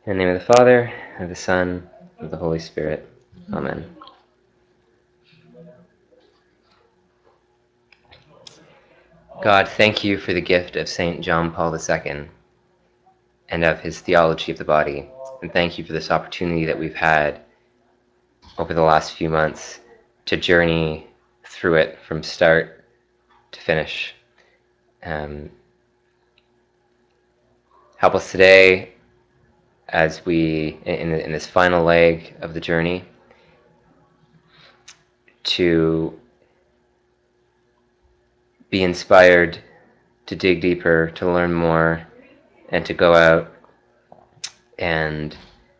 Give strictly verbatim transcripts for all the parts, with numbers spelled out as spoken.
In the name of the Father, and of the Son, and of the Holy Spirit. Amen. God, thank you for the gift of Saint John Paul the Second and of his theology of the body. And thank you for this opportunity that we've had over the last few months to journey through it from start to finish. Um, help us today as we, in, in this final leg of the journey, to be inspired to dig deeper, to learn more, and to go out and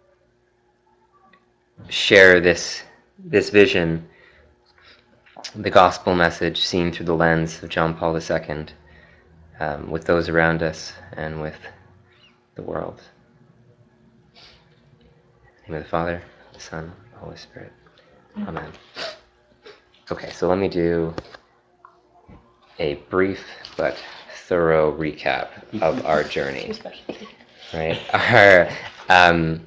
share this this vision, the gospel message seen through the lens of John Paul the Second, um, with those around us and with the world. In the name of the Father, the Son, the Holy Spirit. Amen. Okay, so let me do a brief but thorough recap of our journey. Right? Our um,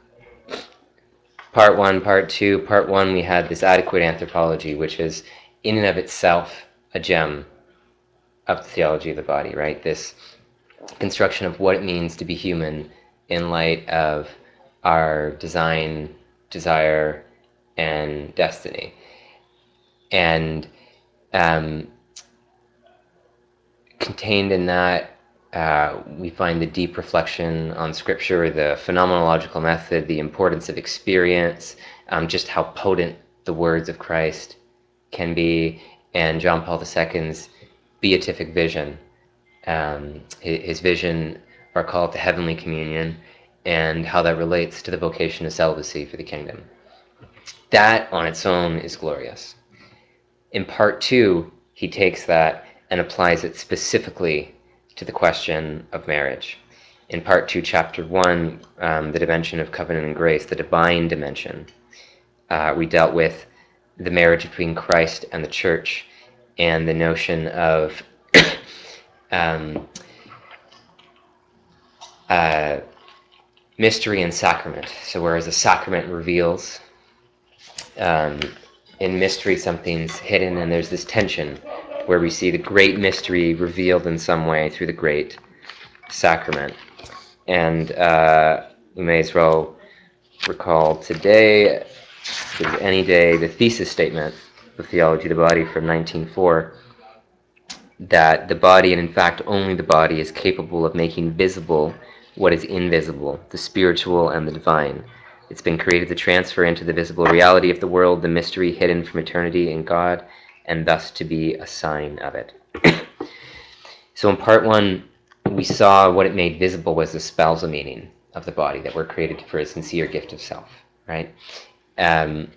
part one, part two. Part one, we had this adequate anthropology, which is in and of itself a gem of the theology of the body, right? This construction of what it means to be human in light of our design, desire, and destiny. And um, contained in that, uh, we find the deep reflection on Scripture, the phenomenological method, the importance of experience, um, just how potent the words of Christ can be, and John Paul the Second's beatific vision. Um, his vision, our call to heavenly communion, and how that relates to the vocation of celibacy for the kingdom. That on its own is glorious. In part two, he takes that and applies it specifically to the question of marriage. In part two, chapter one, um, the dimension of covenant and grace, the divine dimension, uh, we dealt with the marriage between Christ and the church and the notion of um, uh, mystery and sacrament. So whereas a sacrament reveals, um, in mystery something's hidden, and there's this tension where we see the great mystery revealed in some way through the great sacrament. And uh, you may as well recall today, if there's any day, the thesis statement of Theology of the Body from nineteen oh four, that the body, and in fact only the body, is capable of making visible what is invisible, the spiritual and the divine. It's been created to transfer into the visible reality of the world the mystery hidden from eternity in God, and thus to be a sign of it. So in part one, we saw what it made visible was the spousal meaning of the body, that we're created for a sincere gift of self, right? Um,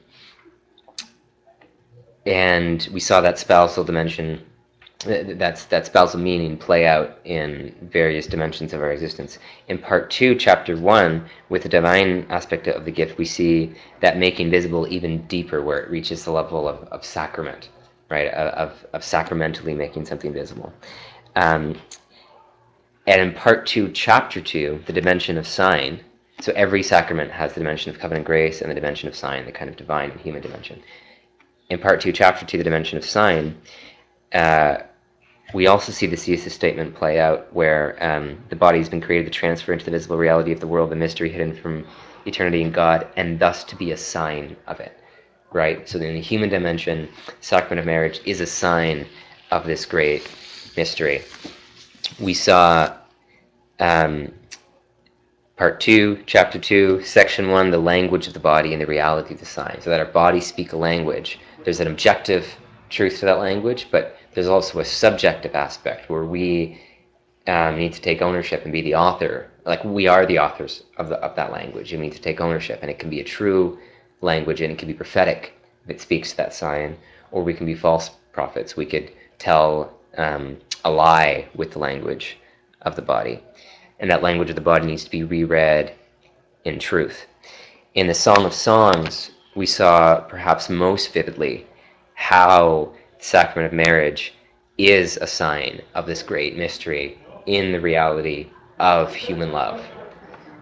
and we saw that spousal dimension, that's that spousal meaning play out in various dimensions of our existence. In part two, chapter one, with the divine aspect of the gift, we see that making visible even deeper, where it reaches the level of, of sacrament, right? Of, of sacramentally making something visible. Um, and in part two, chapter two, the dimension of sign. So every sacrament has the dimension of covenant grace and the dimension of sign, the kind of divine and human dimension. In part two, chapter two, the dimension of sign, uh, we also see the thesis statement play out where um, the body has been created to transfer into the visible reality of the world, the mystery hidden from eternity in God, and thus to be a sign of it, right? So in the human dimension, sacrament of marriage is a sign of this great mystery. We saw um, part two, chapter two, section one, the language of the body and the reality of the sign, so that our bodies speak a language. There's an objective truth to that language, but there's also a subjective aspect where we um, need to take ownership and be the author. Like, we are the authors of, the, of that language, and we need to take ownership. And it can be a true language, and it can be prophetic if it speaks to that sign, or we can be false prophets. We could tell um, a lie with the language of the body. And that language of the body needs to be reread in truth. In the Song of Songs, we saw perhaps most vividly how the sacrament of marriage is a sign of this great mystery in the reality of human love.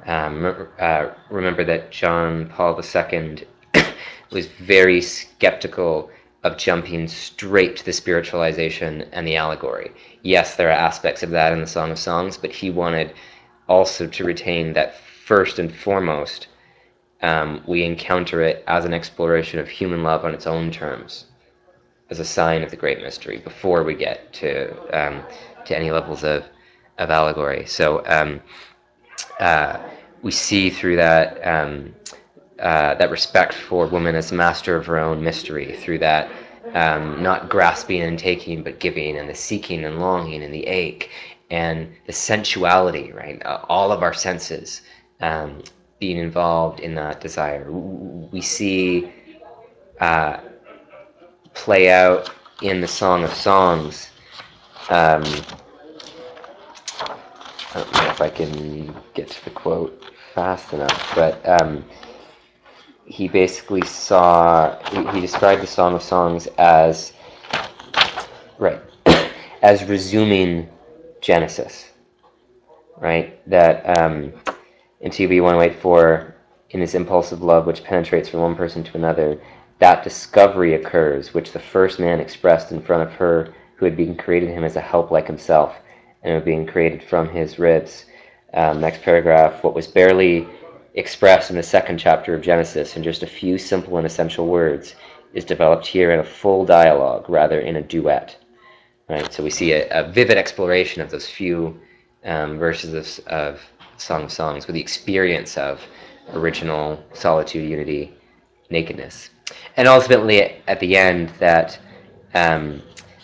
Um, uh, remember that John Paul the Second was very skeptical of jumping straight to the spiritualization and the allegory. Yes, there are aspects of that in the Song of Songs, but he wanted also to retain that first and foremost, um, we encounter it as an exploration of human love on its own terms, as a sign of the great mystery before we get to um, to any levels of of allegory. So um, uh, we see through that um, uh, that respect for woman as master of her own mystery, through that um, not grasping and taking, but giving, and the seeking and longing, and the ache, and the sensuality, right? Uh, all of our senses um, being involved in that desire. We see uh, play out in the Song of Songs. Um, I don't know if I can get to the quote fast enough, but um, he basically saw, he, he described the Song of Songs as, right, as resuming Genesis, right? That um, in T V one oh eight four, in this impulsive love which penetrates from one person to another, that discovery occurs which the first man expressed in front of her who had been created him as a help like himself, and were being created from his ribs. Um, next paragraph, what was barely expressed in the second chapter of Genesis in just a few simple and essential words is developed here in a full dialogue, rather in a duet. Right, so we see a, a vivid exploration of those few um, verses of, of Song of Songs with the experience of original solitude, unity, nakedness, and ultimately at the end that um,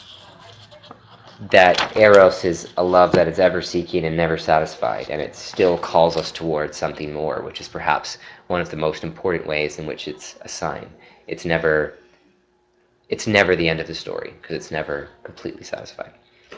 that eros is a love that is ever seeking and never satisfied, and it still calls us towards something more, which is perhaps one of the most important ways in which it's a sign. It's never it's never the end of the story because it's never completely satisfied.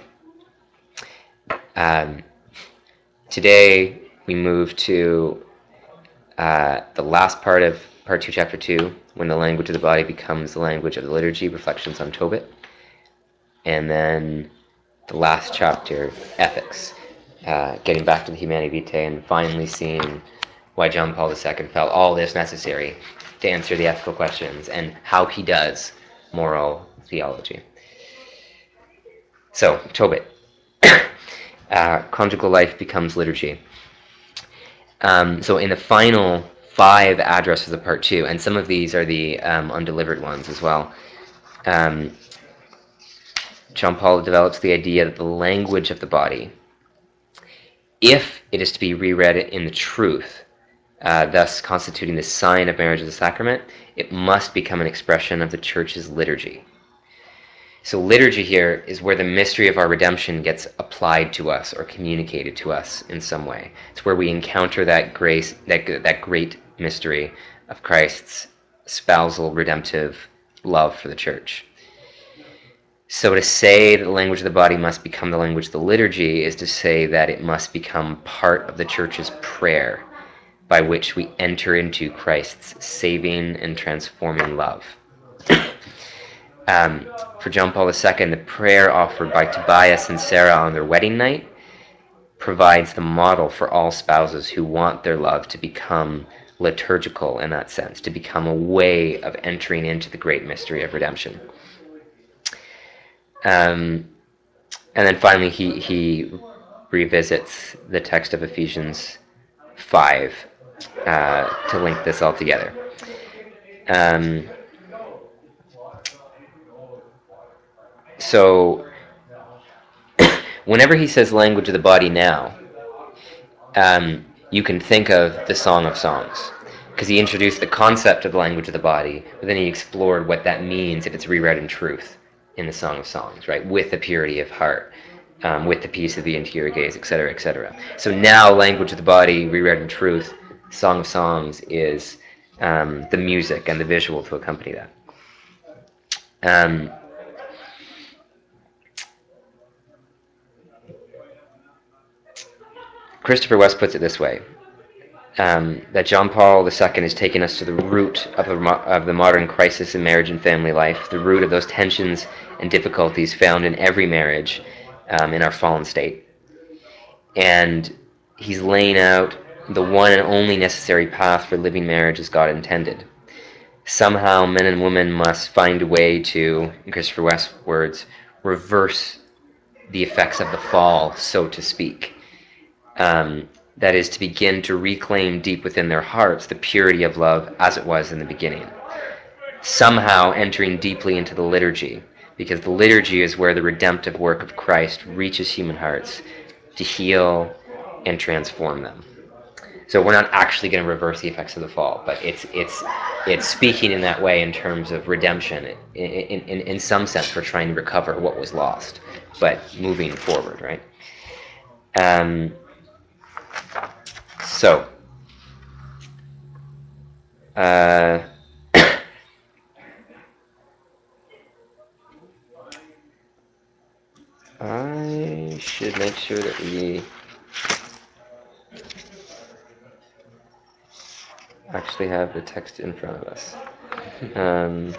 Um, today we move to uh, the last part of part two, chapter two, when the language of the body becomes the language of the liturgy, reflections on Tobit, and then the last chapter, ethics, uh, getting back to the Humanae Vitae and finally seeing why John Paul the Second felt all this necessary to answer the ethical questions and how he does moral theology. So, Tobit. uh, conjugal life becomes liturgy. Um, so in the final five addresses of part two, and some of these are the um, undelivered ones as well, um, John Paul develops the idea that the language of the body, if it is to be reread in the truth, uh, thus constituting the sign of marriage as a sacrament, it must become an expression of the Church's liturgy. So liturgy here is where the mystery of our redemption gets applied to us or communicated to us in some way. It's where we encounter that grace, that, that great mystery of Christ's spousal redemptive love for the Church. So to say that the language of the body must become the language of the liturgy is to say that it must become part of the Church's prayer by which we enter into Christ's saving and transforming love. Um, for John Paul the Second, the prayer offered by Tobias and Sarah on their wedding night provides the model for all spouses who want their love to become liturgical in that sense, to become a way of entering into the great mystery of redemption. Um, and then finally, he, he revisits the text of Ephesians five uh, to link this all together. Um, so, whenever he says language of the body now, um, you can think of the Song of Songs, because he introduced the concept of the language of the body, but then he explored what that means if it's reread in truth in the Song of Songs, right, with the purity of heart, um, with the peace of the interior gaze, et cetera, et cetera. So now, language of the body, reread in truth, Song of Songs is um, the music and the visual to accompany that. Um, Christopher West puts it this way. Um, that John Paul the Second is taking us to the root of the, of the modern crisis in marriage and family life, the root of those tensions and difficulties found in every marriage um, in our fallen state. And he's laying out the one and only necessary path for living marriage as God intended. Somehow, men and women must find a way to, in Christopher West's words, reverse the effects of the fall, so to speak. Um, that is, to begin to reclaim deep within their hearts the purity of love as it was in the beginning. Somehow entering deeply into the liturgy, because the liturgy is where the redemptive work of Christ reaches human hearts to heal and transform them. So we're not actually going to reverse the effects of the fall, but it's it's it's speaking in that way in terms of redemption. In, in, in, in some sense, we're trying to recover what was lost, but moving forward, right? Um, so, uh, I should make sure that we actually have the text in front of us. Um,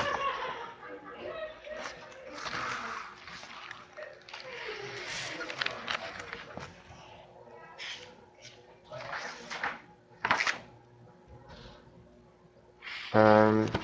um,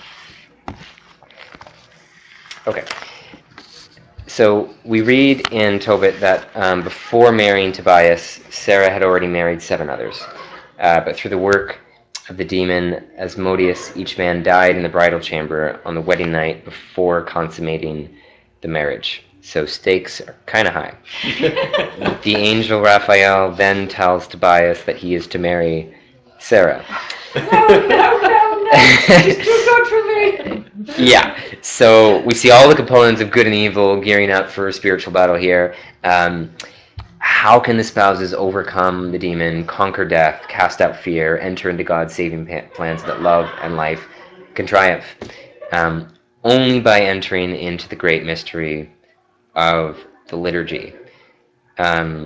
okay. So we read in Tobit that um, before marrying Tobias, Sarah had already married seven others. Uh, but through the work of the demon Asmodeus, each man died in the bridal chamber on the wedding night before consummating the marriage. So stakes are kind of high. The angel Raphael then tells Tobias that he is to marry Sarah. No, no, no, no! She's too good for me! Yeah, so we see all the components of good and evil gearing up for a spiritual battle here. Um, how can the spouses overcome the demon, conquer death, cast out fear, enter into God's saving plans that love and life can triumph? Um, only by entering into the great mystery of the liturgy. Um,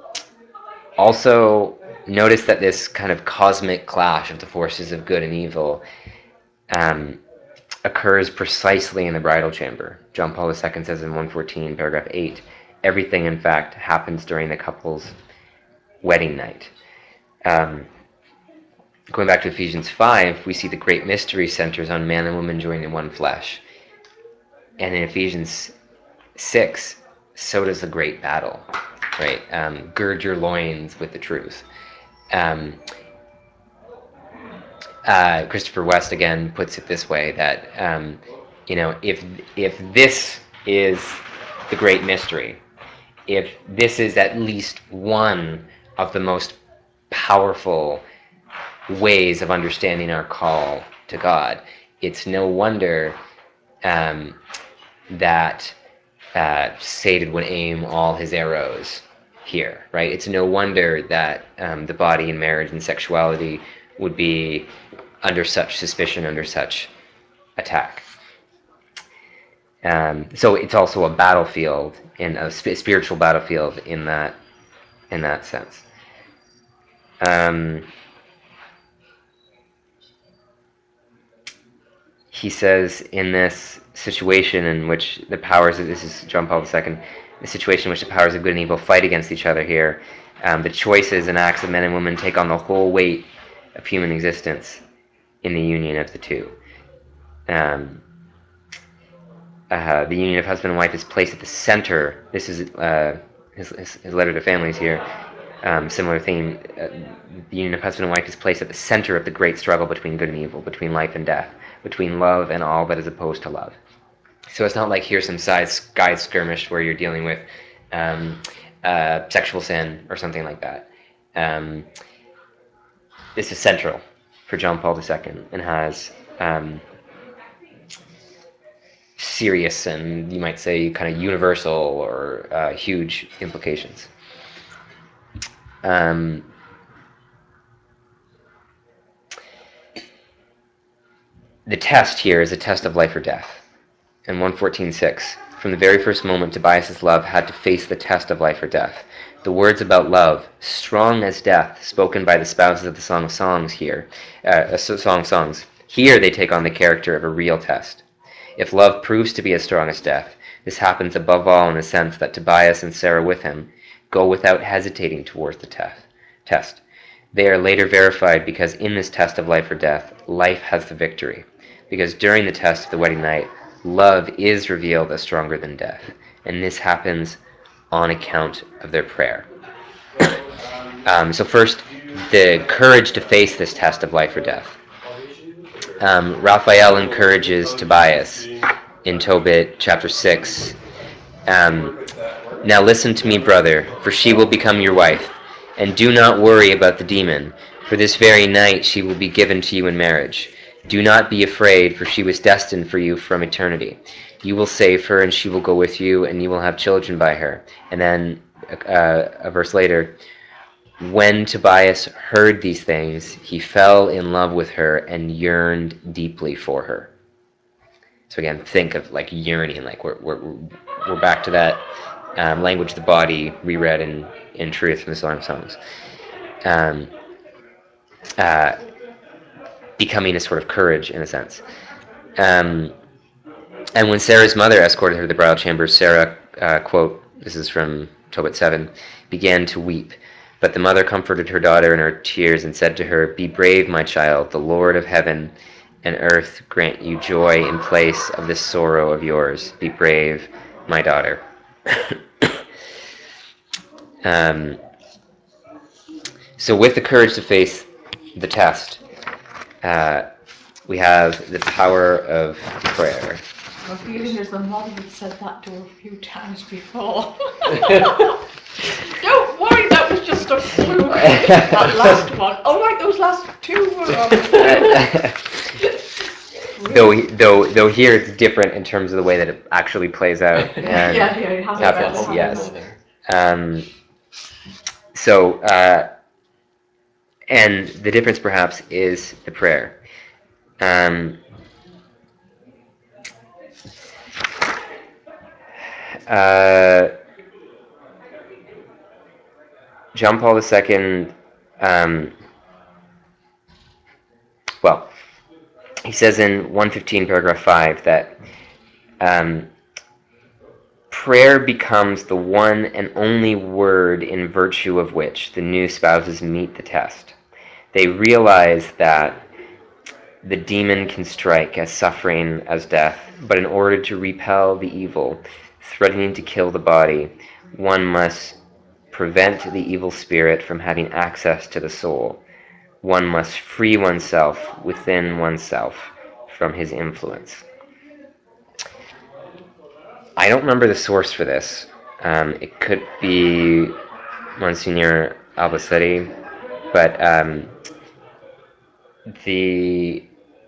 also, notice that this kind of cosmic clash of the forces of good and evil um, occurs precisely in the bridal chamber. John Paul the Second says in one fourteen, paragraph eight, everything, in fact, happens during the couple's wedding night. Um, going back to Ephesians five, we see the great mystery centers on man and woman joined in one flesh. And in Ephesians six, so does the great battle, right? Um, gird your loins with the truth. Um, uh, Christopher West again puts it this way, that um, you know, if if this is the great mystery, if this is at least one of the most powerful ways of understanding our call to God, it's no wonder um, that uh, Satan would aim all his arrows here, right? It's no wonder that um, the body and marriage and sexuality would be under such suspicion, under such attack. Um, so it's also a battlefield, in a sp- spiritual battlefield in that in that sense. Um, he says in this situation in which the powers of, this is John Paul the Second, the situation in which the powers of good and evil fight against each other here, um, the choices and acts of men and women take on the whole weight of human existence in the union of the two. Um, uh, the union of husband and wife is placed at the center. This is uh, his, his, his letter to families here. Um, similar theme. Uh, the union of husband and wife is placed at the center of the great struggle between good and evil, between life and death, between love and all that is opposed to love. So it's not like here's some side guide skirmish where you're dealing with um, uh, sexual sin or something like that. Um, this is central for John Paul the Second and has um, serious and you might say kind of universal or uh, huge implications. Um, the test here is a test of life or death. In one fourteen six, from the very first moment, Tobias's love had to face the test of life or death. The words about love, strong as death, spoken by the spouses of the Song of Songs here, uh, Song of Songs, here they take on the character of a real test. If love proves to be as strong as death, this happens above all in the sense that Tobias and Sarah with him go without hesitating towards the test. They are later verified because in this test of life or death, life has the victory. Because during the test of the wedding night, love is revealed as stronger than death. And this happens on account of their prayer. Um, so first, the courage to face this test of life or death. Um, Raphael encourages Tobias in Tobit chapter six. Um, now listen to me, brother, for she will become your wife. And do not worry about the demon, for this very night she will be given to you in marriage. Do not be afraid, for she was destined for you from eternity. You will save her, and she will go with you, and you will have children by her. And then uh, a verse later, when Tobias heard these things, he fell in love with her and yearned deeply for her. So again, think of like yearning, like we're we're we're back to that um, language of the body reread in in truth from the Song of Songs. Um, uh, becoming a sort of courage in a sense. Um, and when Sarah's mother escorted her to the bridal chamber, Sarah, uh, quote, this is from Tobit seven, began to weep. But the mother comforted her daughter in her tears and said to her, be brave, my child, the Lord of heaven and earth grant you joy in place of this sorrow of yours. Be brave, my daughter. um, so with the courage to face the test, uh, we have the power of prayer. My feeling is the mother had said that to her a few times before. Don't worry, that was just a fluke. That last one. Oh, right, those last two were. though, though, though here it's different in terms of the way that it actually plays out. And yeah, yeah, it has happens, a yes. Um, so, uh, and the difference perhaps is the prayer. Um, uh, John Paul the Second, um, well, he says in one fifteen paragraph five that um, prayer becomes the one and only word in virtue of which the new spouses meet the test. They realize that the demon can strike as suffering as death, but in order to repel the evil, threatening to kill the body, one must prevent the evil spirit from having access to the soul. One must free oneself within oneself from his influence. I don't remember the source for this. Um, it could be Monsignor Albacete, but um, the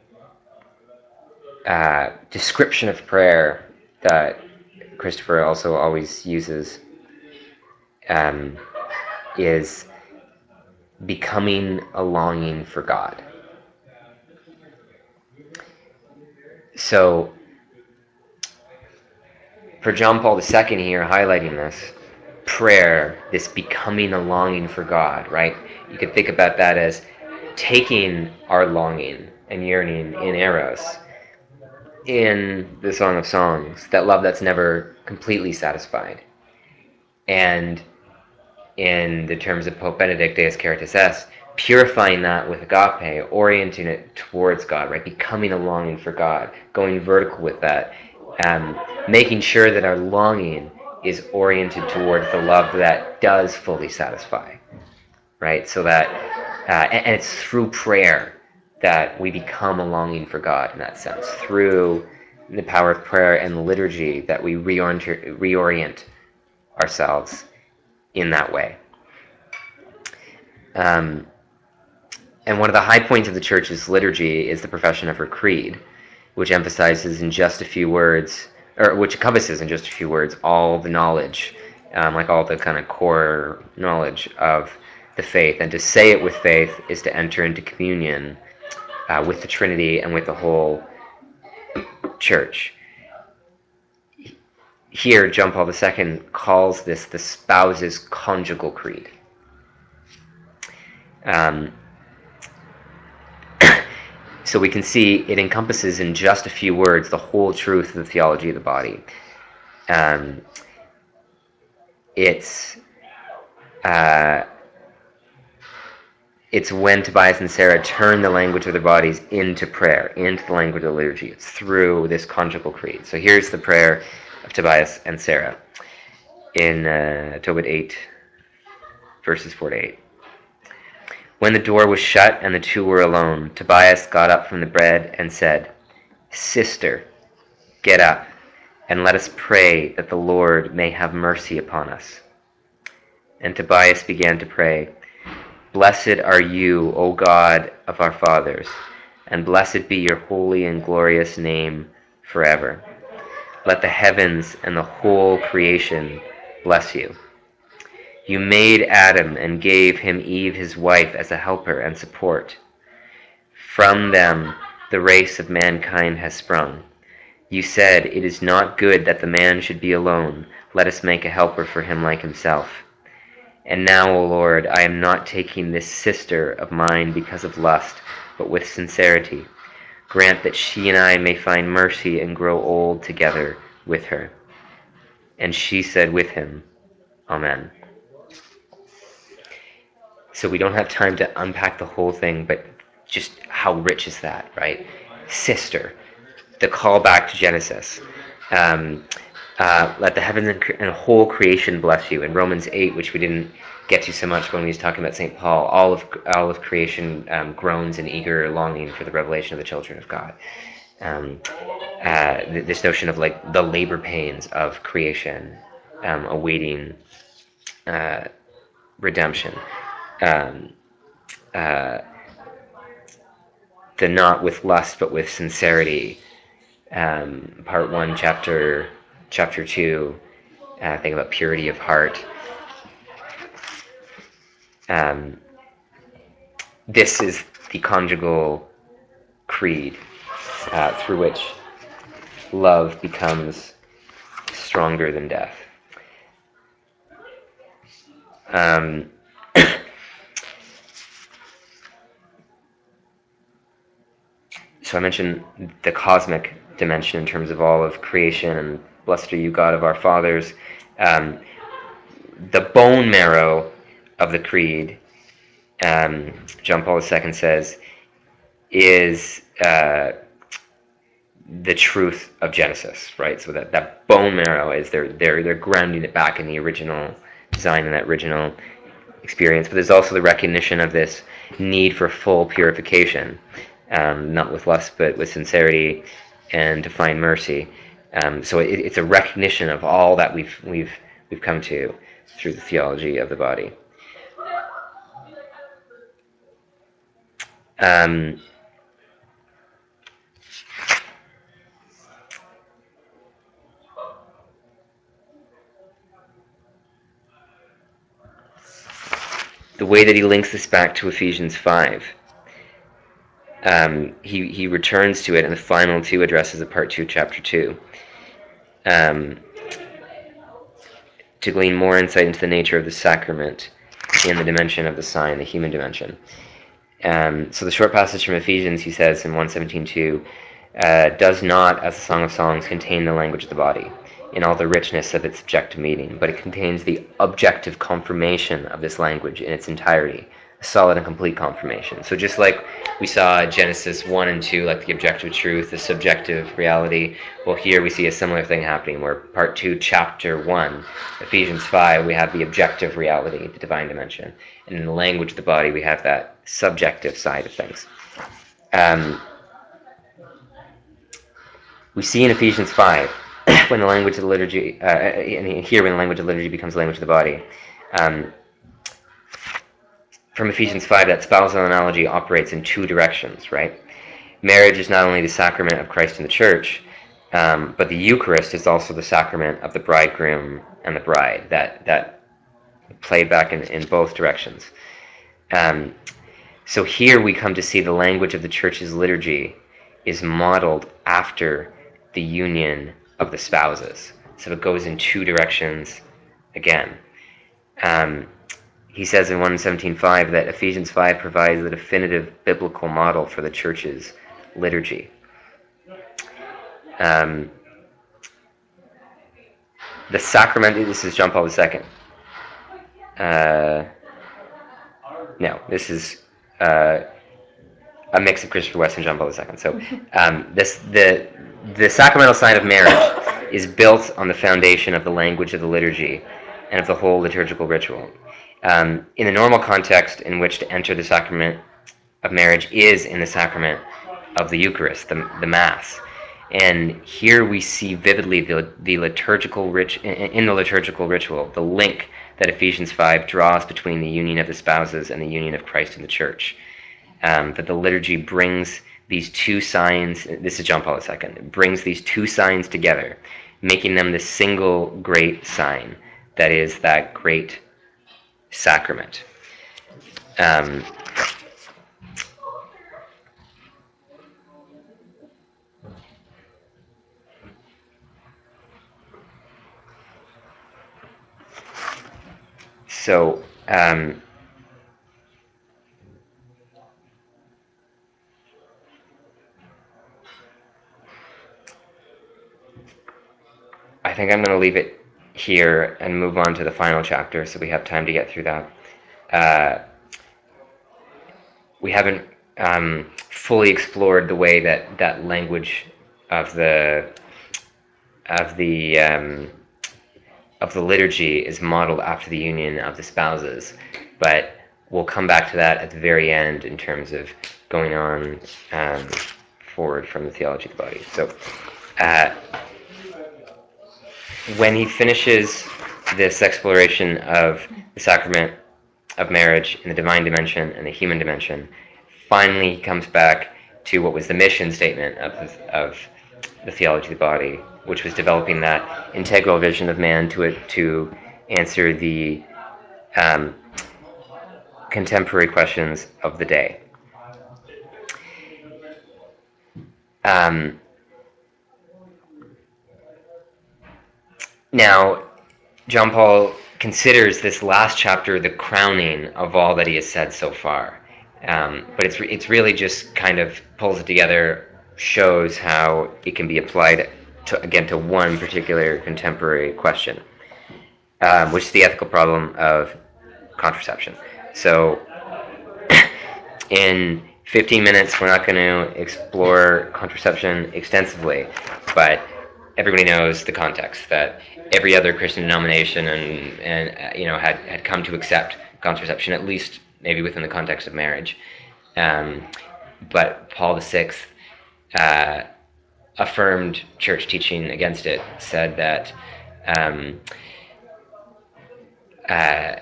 uh, description of prayer that Christopher also always uses um, is becoming a longing for God. So, for John Paul the Second here, highlighting this, prayer, this becoming a longing for God, right? You could think about that as taking our longing and yearning in Eros, in the Song of Songs, that love that's never completely satisfied, and in the terms of Pope Benedict, Deus Caritas Est, purifying that with agape, orienting it towards God, right? Becoming a longing for God, going vertical with that, um, making sure that our longing is oriented towards the love that does fully satisfy, right? So that, uh, and, and it's through prayer that we become a longing for God in that sense, through the power of prayer and the liturgy that we reorient, reorient ourselves in that way. Um, and one of the high points of the Church's liturgy is the profession of her creed, which emphasizes in just a few words, or which encompasses in just a few words, all the knowledge, um, like all the kind of core knowledge of the faith. And to say it with faith is to enter into communion uh, with the Trinity and with the whole Church. Here, John Paul the Second calls this the spouse's conjugal creed. Um, So we can see it encompasses in just a few words the whole truth of the theology of the body. Um, it's uh, it's when Tobias and Sarah turn the language of their bodies into prayer, into the language of the liturgy. It's through this conjugal creed. So here's the prayer of Tobias and Sarah in uh, Tobit eight, verses four to eight. When the door was shut and the two were alone, Tobias got up from the bed and said, "Sister, get up, and let us pray that the Lord may have mercy upon us." And Tobias began to pray, "Blessed are you, O God of our fathers, and blessed be your holy and glorious name forever. Let the heavens and the whole creation bless you. You made Adam and gave him Eve his wife as a helper and support. From them the race of mankind has sprung. You said, 'It is not good that the man should be alone. Let us make a helper for him like himself.' And now, O Lord, I am not taking this sister of mine because of lust, but with sincerity. Grant that she and I may find mercy and grow old together with her." And she said with him, "Amen." So we don't have time to unpack the whole thing, but just how rich is that, right? Sister, the call back to Genesis. Um, uh, let the heavens and, and whole creation bless you. In Romans eight, which we didn't get to so much when we was talking about Saint Paul, all of all of creation um, groans in eager longing for the revelation of the children of God. Um, uh, this notion of like the labor pains of creation, um, awaiting uh, redemption. Um, uh, the not with lust but with sincerity. Um, part one, chapter chapter two. Uh, think about purity of heart. Um, this is the conjugal creed uh, through which love becomes stronger than death. Um, so I mentioned the cosmic dimension in terms of all of creation, and blessed are you, God of our fathers. Um, the bone marrow of the creed, um, John Paul the Second says, is uh, the truth of Genesis, right? So that, that bone marrow is they're they're they're grounding it back in the original design and that original experience. But there's also the recognition of this need for full purification, um, not with lust but with sincerity, and to find mercy. Um, so it, it's a recognition of all that we've we've we've come to through the theology of the body. Um, the way that he links this back to Ephesians five, um, he, he returns to it in the final two addresses of part two, chapter two, um, to glean more insight into the nature of the sacrament in the dimension of the sign, the human dimension. Um, so the short passage from Ephesians, he says in one seventeen two, uh, does not, as the Song of Songs, contain the language of the body in all the richness of its subjective meaning, but it contains the objective confirmation of this language in its entirety, a solid and complete confirmation. So just like we saw Genesis one and two, like the objective truth, the subjective reality, well, here we see a similar thing happening, where part two, chapter one, Ephesians five, we have the objective reality, the divine dimension. And in the language of the body, we have that subjective side of things. Um, we see in Ephesians five, when the language of the liturgy, uh, and here when the language of the liturgy becomes the language of the body, um, from Ephesians five, that spousal analogy operates in two directions, right? Marriage is not only the sacrament of Christ and the church, um, but the Eucharist is also the sacrament of the bridegroom and the bride, that, that play back in, in both directions. Um, so here we come to see the language of the church's liturgy is modeled after the union of the spouses. So it goes in two directions again. Um, he says in one seventeen five that Ephesians five provides the definitive biblical model for the church's liturgy. Um, the sacrament, this is John Paul the Second. Uh, no, this is uh, a mix of Christopher West and John Paul the Second. So um, this the the sacramental sign of marriage is built on the foundation of the language of the liturgy and of the whole liturgical ritual. Um, in the normal context in which to enter the sacrament of marriage is in the sacrament of the Eucharist, the, the Mass. And here we see vividly the, the liturgical rich in the liturgical ritual, the link that Ephesians five draws between the union of the spouses and the union of Christ and the Church. Um, that the liturgy brings these two signs, this is John Paul the Second, brings these two signs together, making them the single great sign that is that great sacrament. Um, so, um, I think I'm going to leave it here and move on to the final chapter so we have time to get through that. Uh, we haven't um, fully explored the way that that language of the of the um, of the liturgy is modeled after the union of the spouses, but we'll come back to that at the very end in terms of going on um, forward from the theology of the body. So uh, when he finishes this exploration of the sacrament of marriage in the divine dimension and the human dimension, finally he comes back to what was the mission statement of the, of the theology of the body, which was developing that integral vision of man to it to answer the um, contemporary questions of the day. Um, now, John Paul considers this last chapter the crowning of all that he has said so far. Um, but it's, it's really just kind of pulls it together, shows how it can be applied, to, again, to one particular contemporary question, um, which is the ethical problem of contraception. So in fifteen minutes, we're not going to explore contraception extensively, but everybody knows the context that every other Christian denomination and and uh, you know had had come to accept contraception, at least maybe within the context of marriage. Um, but Paul the Sixth uh, affirmed church teaching against it, said that. Um, uh,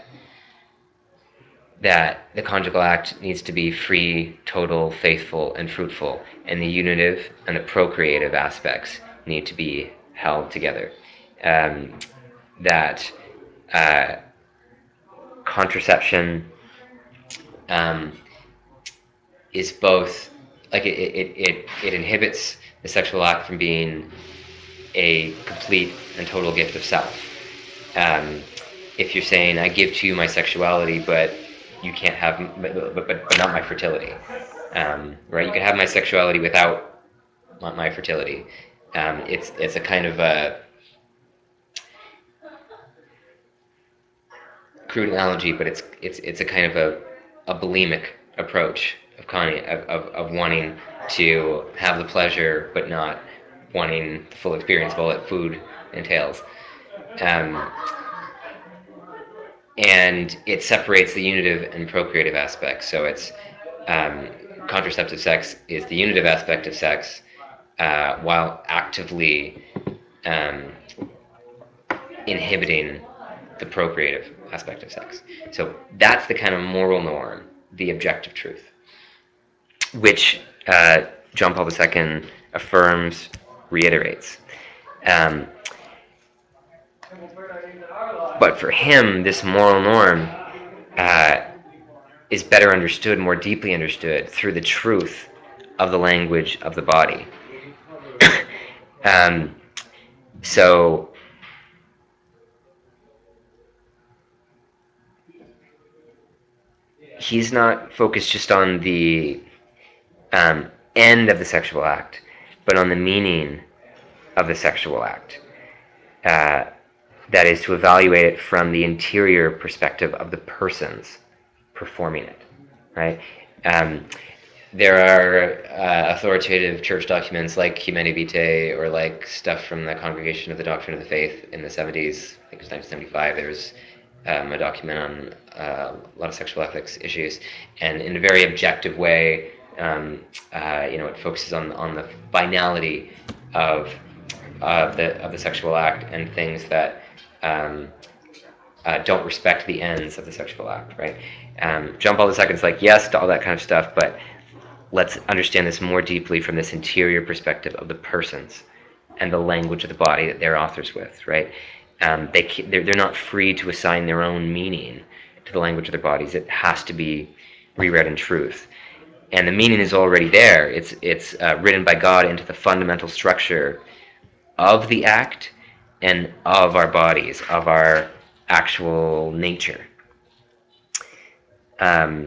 that the conjugal act needs to be free, total, faithful, and fruitful, and the unitive and the procreative aspects need to be held together. Um, that uh, contraception um, is both, like, it, it, it, it inhibits the sexual act from being a complete and total gift of self. Um, if you're saying, I give to you my sexuality, but you can't have, but, but, but not my fertility, um, right? You can have my sexuality without my fertility. Um, it's it's a kind of a crude analogy, but it's it's it's a kind of a, a bulimic approach of Connie of, of, of wanting to have the pleasure, but not wanting the full experience of all that food entails. Um, and it separates the unitive and procreative aspects. So it's um, contraceptive sex is the unitive aspect of sex, uh, while actively um, inhibiting the procreative aspect of sex. So that's the kind of moral norm, the objective truth, which uh, John Paul the Second affirms, reiterates. Um, but for him, this moral norm uh, is better understood, more deeply understood through the truth of the language of the body. um, so he's not focused just on the um, end of the sexual act, but on the meaning of the sexual act. Uh, that is to evaluate it from the interior perspective of the persons performing it, right? Um, there are uh, authoritative church documents like Humanae Vitae or like stuff from the Congregation of the Doctrine of the Faith in the seventies. I think it was nineteen seventy-five. There was um, a document on uh, a lot of sexual ethics issues, and in a very objective way, um, uh, you know, it focuses on on the finality of of the of the sexual act and things that um, uh, don't respect the ends of the sexual act, right? Um, John Paul the Second is like, yes to all that kind of stuff, but let's understand this more deeply from this interior perspective of the persons and the language of the body that they're authors with, right? Um, they they're, they're not free to assign their own meaning to the language of their bodies. It has to be reread in truth, and the meaning is already there. It's it's uh, written by God into the fundamental structure of the act and of our bodies, of our actual nature. Um,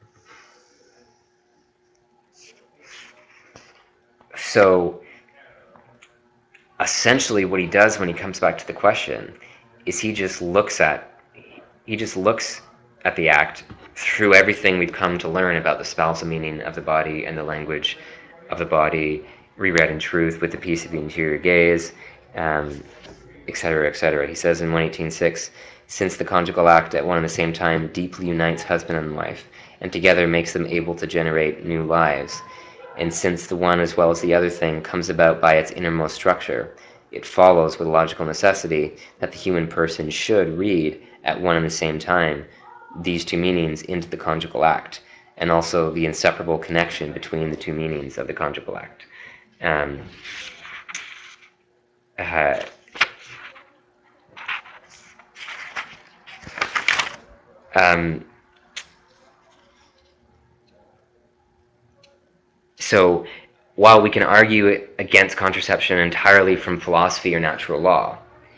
so essentially what he does when he comes back to the question is he just looks at he just looks at the act through everything we've come to learn about the spousal meaning of the body and the language of the body, reread in truth with the peace of the interior gaze, um, et cetera, et cetera. He says in one eighteen six, since the conjugal act at one and the same time deeply unites husband and wife, and together makes them able to generate new lives, and since the one as well as the other thing comes about by its innermost structure, it follows with logical necessity that the human person should read at one and the same time these two meanings into the conjugal act, and also the inseparable connection between the two meanings of the conjugal act. Um, uh, um, so while we can argue against contraception entirely from philosophy or natural law,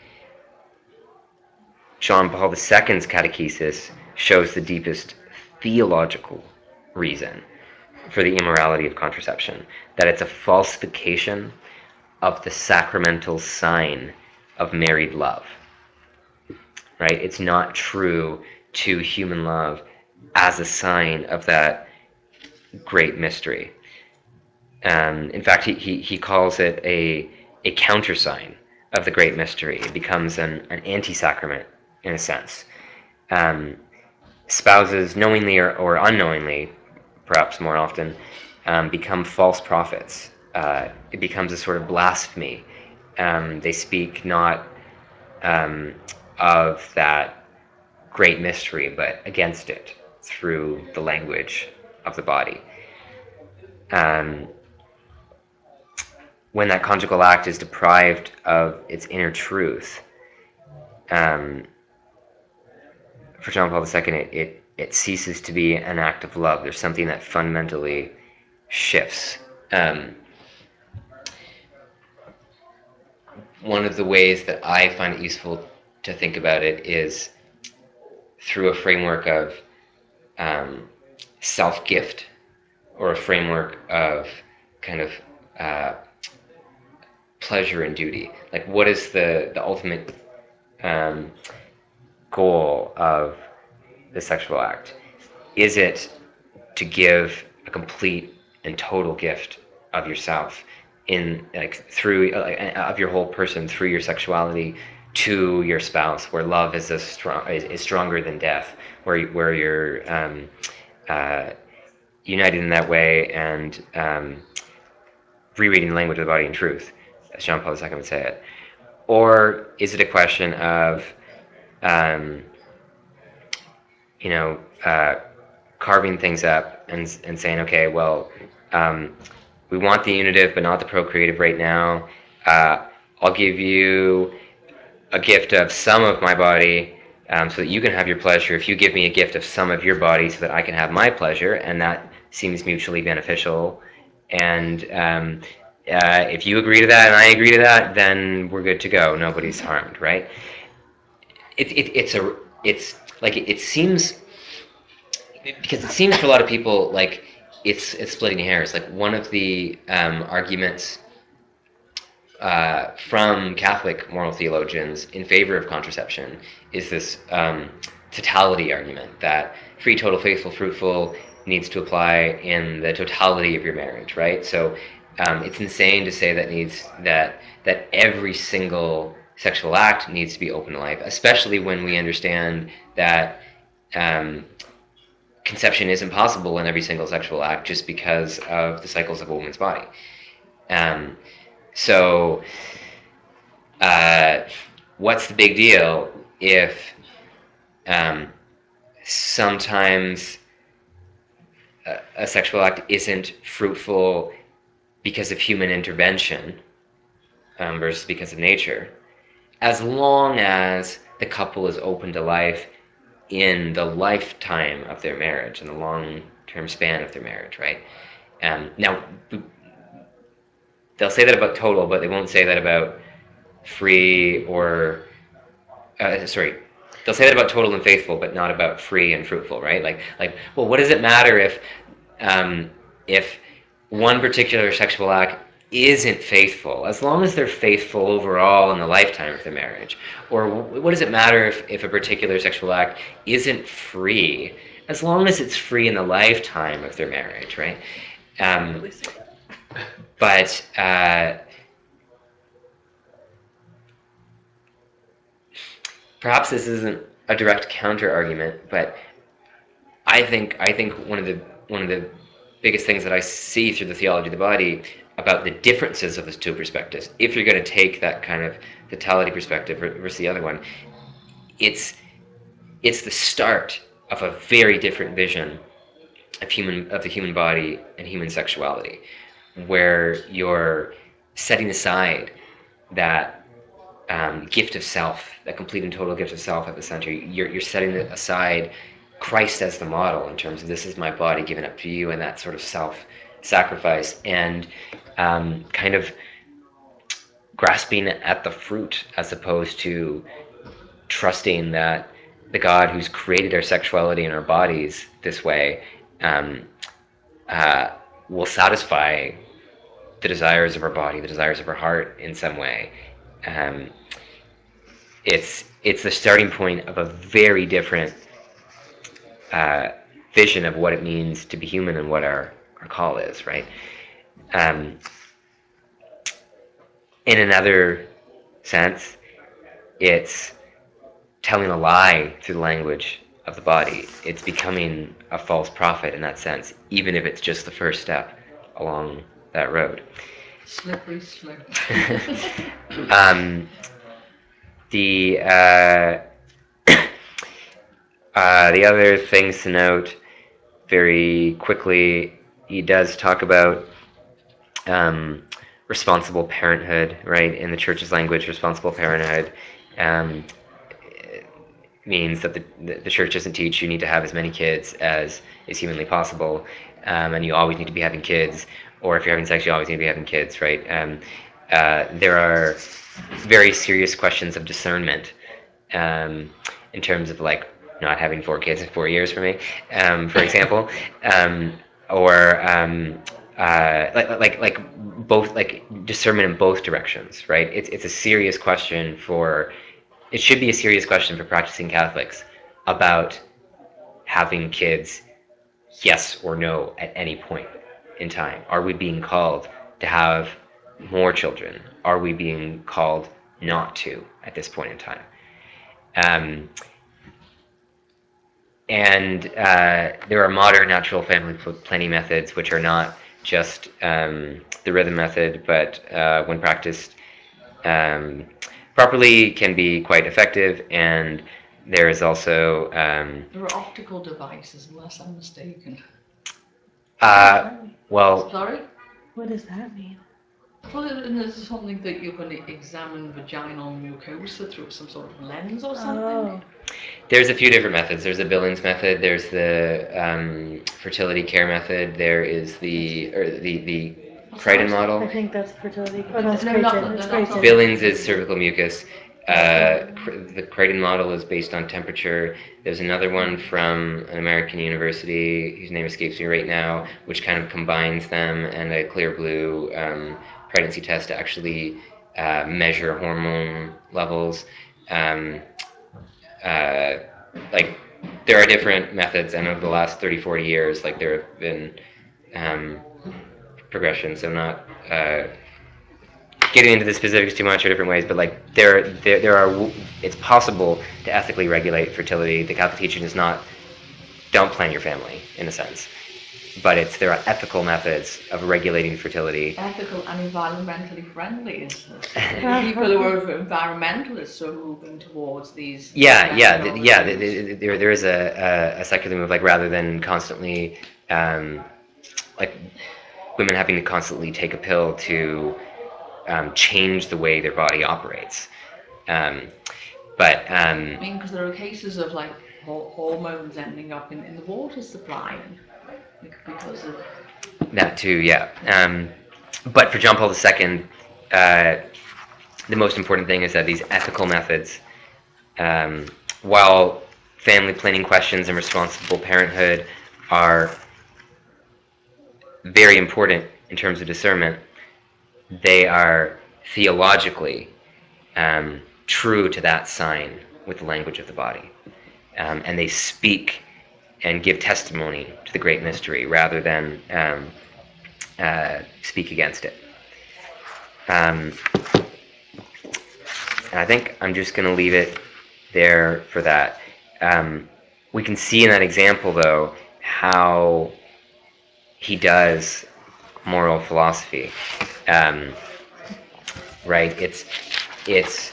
John Paul the Second's catechesis shows the deepest theological reason for the immorality of contraception, that it's a falsification of the sacramental sign of married love, right? It's not true to human love as a sign of that great mystery. Um, in fact, he, he, he calls it a, a countersign of the great mystery. It becomes an, an anti-sacrament, in a sense. Um, spouses, knowingly or, or unknowingly, perhaps more often, um, become false prophets. Uh, it becomes a sort of blasphemy. Um, they speak not um, of that great mystery, but against it through the language of the body. Um, when that conjugal act is deprived of its inner truth, um, for John Paul the Second, it, it, it ceases to be an act of love. There's something that fundamentally shifts. Um, one of the ways that I find it useful to think about it is through a framework of um, self-gift, or a framework of kind of uh, pleasure and duty. Like, what is the, the ultimate um, goal of the sexual act? Is it to give a complete and total gift of yourself in like through uh, of your whole person through your sexuality to your spouse, where love is a strong is, is stronger than death, where where you're um, uh, united in that way and um, rereading the language of the body and truth, as Jean Paul the Second would say it? Or is it a question of um, you know, uh, carving things up and and saying, okay, well, um, we want the unitive but not the procreative right now. Uh, I'll give you a gift of some of my body um, so that you can have your pleasure. If you give me a gift of some of your body so that I can have my pleasure, and that seems mutually beneficial. And um, uh, if you agree to that and I agree to that, then we're good to go. Nobody's harmed, right? It, it, it's a it's like it, it seems because it seems to a lot of people like it's it's splitting hairs. Like, one of the um, arguments uh, from Catholic moral theologians in favor of contraception is this um, totality argument that free, total, faithful, fruitful needs to apply in the totality of your marriage, right? So um, it's insane to say that needs that that every single sexual act needs to be open to life, especially when we understand that um, conception isn't possible in every single sexual act just because of the cycles of a woman's body. Um, so, uh, what's the big deal if um, sometimes a, a sexual act isn't fruitful because of human intervention um, versus because of nature, as long as the couple is open to life in the lifetime of their marriage, in the long-term span of their marriage, right? Um, now, they'll say that about total, but they won't say that about free or uh, sorry. They'll say that about total and faithful, but not about free and fruitful, right? Like, like, well, what does it matter if, um, if one particular sexual act isn't faithful, as long as they're faithful overall in the lifetime of the marriage? Or what does it matter if, if a particular sexual act isn't free, as long as it's free in the lifetime of their marriage, right? Um, but uh, perhaps this isn't a direct counter argument, but I think I think one of the one of the biggest things that I see through the theology of the body about the differences of the two perspectives, if you're going to take that kind of totality perspective versus the other one, it's it's the start of a very different vision of human of the human body and human sexuality, where you're setting aside that um, gift of self, that complete and total gift of self at the center. You're, you're setting aside Christ as the model in terms of this is my body given up to you, and that sort of self sacrifice, and um, kind of grasping at the fruit as opposed to trusting that the God who's created our sexuality and our bodies this way um, uh, will satisfy the desires of our body, the desires of our heart in some way. Um, it's it's the starting point of a very different uh, vision of what it means to be human and what our, our call is, right? Um, in another sense, it's telling a lie through the language of the body. It's becoming a false prophet in that sense, even if it's just the first step along that road. Slippery slope. um, the uh, uh, the other things to note very quickly, he does talk about um, responsible parenthood, right? In the church's language, responsible parenthood um, means that the, the church doesn't teach you need to have as many kids as is humanly possible, um, and you always need to be having kids, or if you're having sex, you always need to be having kids, right? Um, uh, there are very serious questions of discernment um, in terms of like not having four kids in four years for me, um, for example, um, or um, uh, like like like both like discernment in both directions, right? It's it's a serious question for it should be a serious question for practicing Catholics about having kids, yes or no, at any point in time. Are we being called to have more children? Are we being called not to at this point in time? Um, and uh, there are modern natural family planning methods which are not just um, the rhythm method, but uh, when practiced um, properly can be quite effective. And there is also um, There are optical devices, unless I'm mistaken. uh, well, Sorry? What does that mean? Well, and there's something that you can examine vaginal mucosa through some sort of lens or something. Oh, there's a few different methods. There's the Billings method. There's the um, fertility care method. There is the or the the Crichton I model. think that's fertility. Oh, no, it's No, not- Creighton. no, It's not- Creighton. Billings is cervical mucus. Uh, the Crichton model is based on temperature. There's another one from an American university whose name escapes me right now, which kind of combines them and a clear blue um, pregnancy test to actually uh, measure hormone levels. Um, uh, like there are different methods, and over the last thirty, forty years, like there have been um, progressions. So not uh, getting into the specifics too much or different ways, but like there, there, there are. It's possible to ethically regulate fertility. The Catholic teaching is not don't plan your family in a sense, but it's there are ethical methods of regulating fertility. Ethical and environmentally friendly is people who are environmentalists are moving towards these. Yeah, yeah, th- yeah. th- th- There, there is a, a, a secular move, like rather than constantly, um, like women having to constantly take a pill to um, change the way their body operates. Um, but um, I mean, because there are cases of like ho- hormones ending up in, in the water supply, and because of that too, yeah. Um, but for John Paul the Second, uh, the most important thing is that these ethical methods, um, while family planning questions and responsible parenthood are very important in terms of discernment, they are theologically um, true to that sign with the language of the body. Um, and they speak and give testimony to the great mystery rather than um, uh, speak against it. Um, and I think I'm just going to leave it there for that. Um, we can see in that example, though, how he does moral philosophy. Um, right? It's it's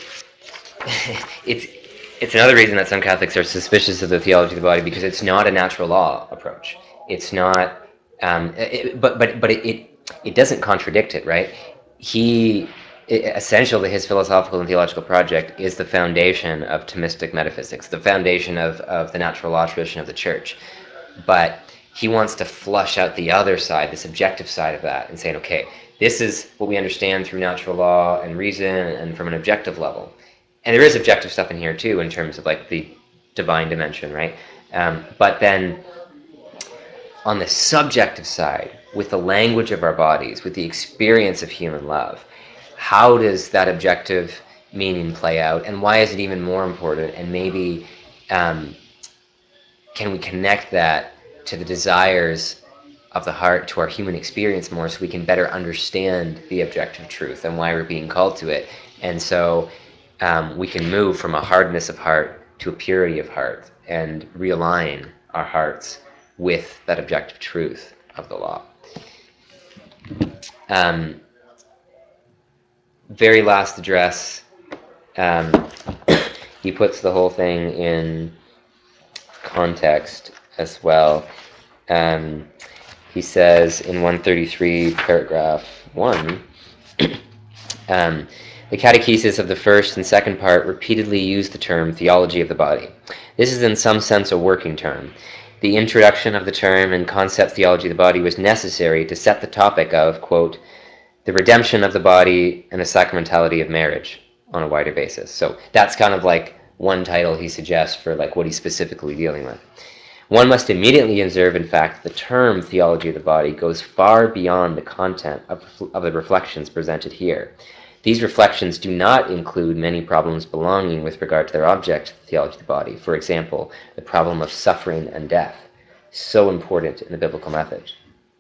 it's it's another reason that some Catholics are suspicious of the theology of the body, because it's not a natural law approach. It's not, um, it, but but but it, it it doesn't contradict it, right? He essentially his philosophical and theological project is the foundation of Thomistic metaphysics, the foundation of of the natural law tradition of the Church. But he wants to flush out the other side, the subjective side of that, and saying, okay, this is what we understand through natural law and reason and from an objective level. And there is objective stuff in here too, in terms of like the divine dimension, right? Um, but then on the subjective side, with the language of our bodies, with the experience of human love, how does that objective meaning play out, and why is it even more important? And maybe um, can we connect that to the desires of the heart, to our human experience more, so we can better understand the objective truth and why we're being called to it? And so um, we can move from a hardness of heart to a purity of heart and realign our hearts with that objective truth of the law. Um, very last address, um, he puts the whole thing in context as well. Um, he says in one thirty-three, paragraph one, um, the catechesis of the first and second part repeatedly use the term theology of the body. This is in some sense a working term. The introduction of the term and concept theology of the body was necessary to set the topic of, quote, the redemption of the body and the sacramentality of marriage on a wider basis. So that's kind of like one title he suggests for like what he's specifically dealing with. One must immediately observe, in fact, the term theology of the body goes far beyond the content of, of the reflections presented here. These reflections do not include many problems belonging with regard to their object, theology of the body. For example, the problem of suffering and death, so important in the biblical method.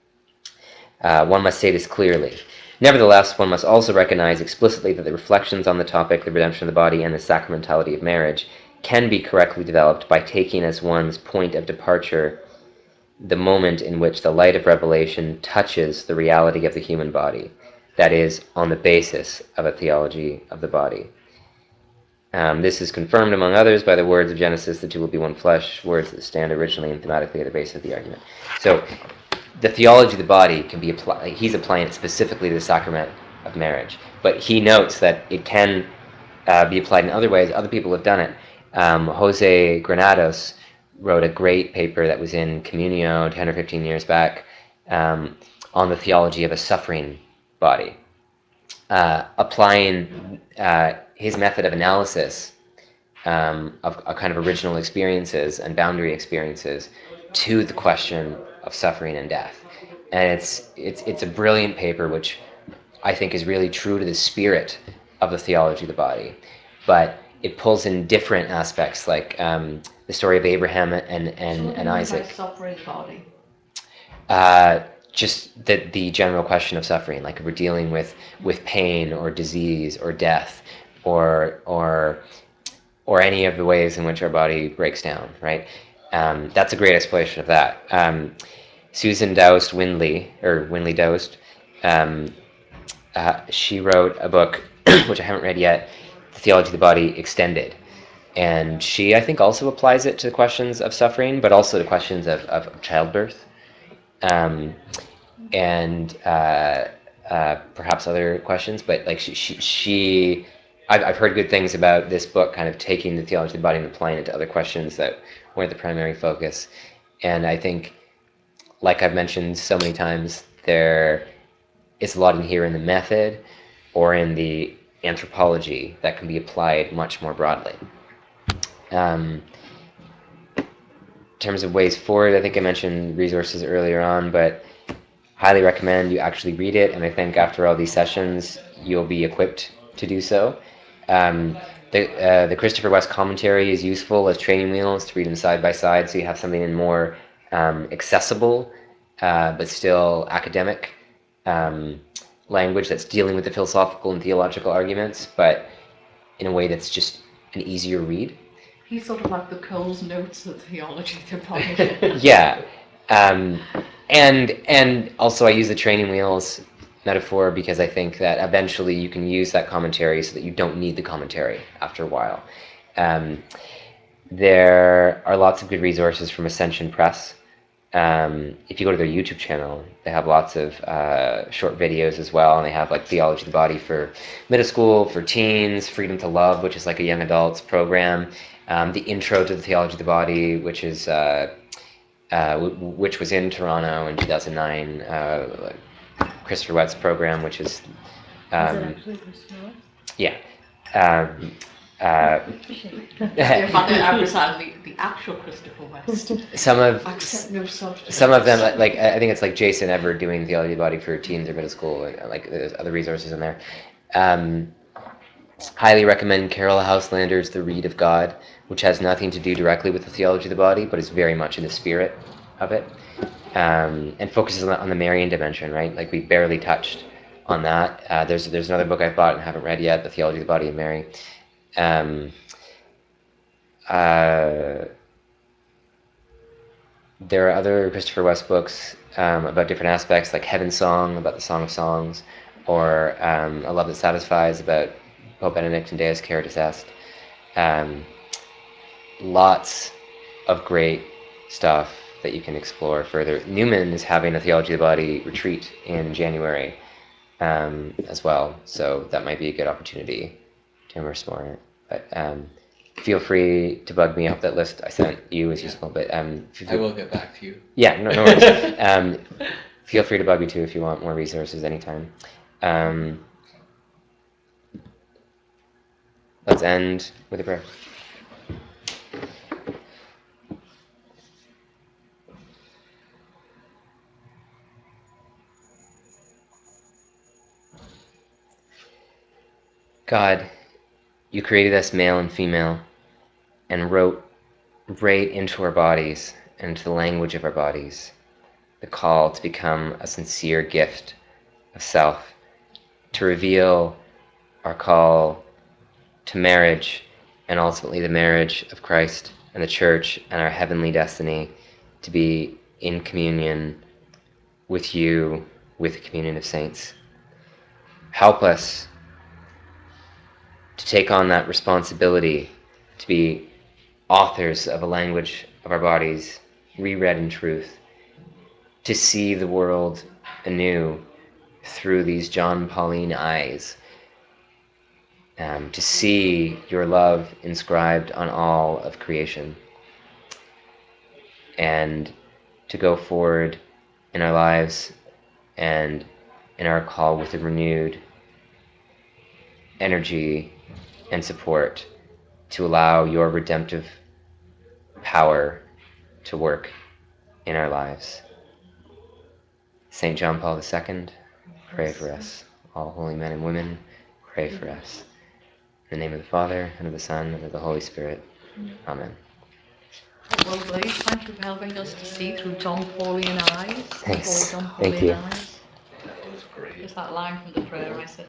Uh, one must say this clearly. Nevertheless, one must also recognize explicitly that the reflections on the topic, the redemption of the body and the sacramentality of marriage, can be correctly developed by taking as one's point of departure the moment in which the light of revelation touches the reality of the human body, that is, on the basis of a theology of the body. Um, this is confirmed, among others, by the words of Genesis, the two will be one flesh, words that stand originally and thematically at the base of the argument. So, the theology of the body can be applied, he's applying it specifically to the sacrament of marriage. But he notes that it can uh, be applied in other ways. Other people have done it. Um, Jose Granados wrote a great paper that was in Communio ten or fifteen years back um, on the theology of a suffering body, uh, applying uh, his method of analysis um, of a kind of original experiences and boundary experiences to the question of suffering and death. And it's it's it's a brilliant paper, which I think is really true to the spirit of the theology of the body. But it pulls in different aspects, like um, the story of Abraham and and, So what do and you mean Isaac. by suffering body? Uh, just the the general question of suffering, like if we're dealing with with pain or disease or death, or or or any of the ways in which our body breaks down, right? Um, that's a great explanation of that. Um, Susan Doust Windley, or Windley Doust, um, uh, she wrote a book, which I haven't read yet, The Theology of the Body Extended. And she, I think, also applies it to questions of suffering, but also to questions of, of childbirth. Um, and uh, uh, perhaps other questions, but like she, she, she I've, I've heard good things about this book, kind of taking the theology of the body and applying it to other questions that weren't the primary focus. And I think, like I've mentioned so many times, there is a lot in here in the method or in the anthropology that can be applied much more broadly. Um, in terms of ways forward, I think I mentioned resources earlier on, but highly recommend you actually read it, and I think after all these sessions, you'll be equipped to do so. Um, the, uh, the Christopher West commentary is useful as training wheels to read them side by side, so you have something in more um, accessible, uh, but still academic um, language that's dealing with the philosophical and theological arguments, but in a way that's just an easier read. He's sort of like the Cole's Notes of theology of the body. Yeah. Um, and and also I use the training wheels metaphor because I think that eventually you can use that commentary so that you don't need the commentary after a while. Um, there are lots of good resources from Ascension Press. Um, if you go to their YouTube channel, they have lots of uh, short videos as well, and they have like Theology of the Body for middle school, for teens, Freedom to Love, which is like a young adults program, um, the Intro to the Theology of the Body, which is uh, uh, w- which was in Toronto in two thousand nine, uh, Christopher Wett's program, which is Is um, it actually Christopher West? yeah. Um, uh, They're about to advertise the, the actual Christopher West. some of Accept no substitutes. some of them, like I think it's like Jason Everett doing Theology of the Body for teens or middle school, and like there's other resources in there. Um, highly recommend Carol Houselander's The Reed of God, which has nothing to do directly with the theology of the body, but is very much in the spirit of it, um, and focuses on the, on the Marian dimension, right? Like we barely touched on that. Uh, there's there's another book I've bought and haven't read yet, The Theology of the Body of Mary. Um, uh, there are other Christopher West books um, about different aspects, like Heaven Song, about the Song of Songs, or um, A Love That Satisfies, about Pope Benedict and Deus Caritas Est. Um, lots of great stuff that you can explore further. Newman is having a Theology of the Body retreat in January um, as well, so that might be a good opportunity to immerse more in it. But um, feel free to bug me. I hope that list I sent you is useful. But um, I will get back to you. Yeah, no, no worries. um, feel free to bug me too if you want more resources anytime. Um, let's end with a prayer. God, you created us male and female and wrote right into our bodies and into the language of our bodies the call to become a sincere gift of self, to reveal our call to marriage and ultimately the marriage of Christ and the church and our heavenly destiny to be in communion with you, with the communion of saints. Help us to take on that responsibility to be authors of a language of our bodies, reread in truth, to see the world anew through these John Pauline eyes, um, to see your love inscribed on all of creation, and to go forward in our lives and in our call with a renewed energy and support to allow your redemptive power to work in our lives. Saint John Paul the Second, pray for us. All holy men and women, pray for us. In the name of the Father, and of the Son, and of the Holy Spirit. Amen. Well, Blaise, thank you for helping us to see through John Paulian eyes. Thanks. Holy John Thank Paulian you. eyes. Just that line from the prayer I said.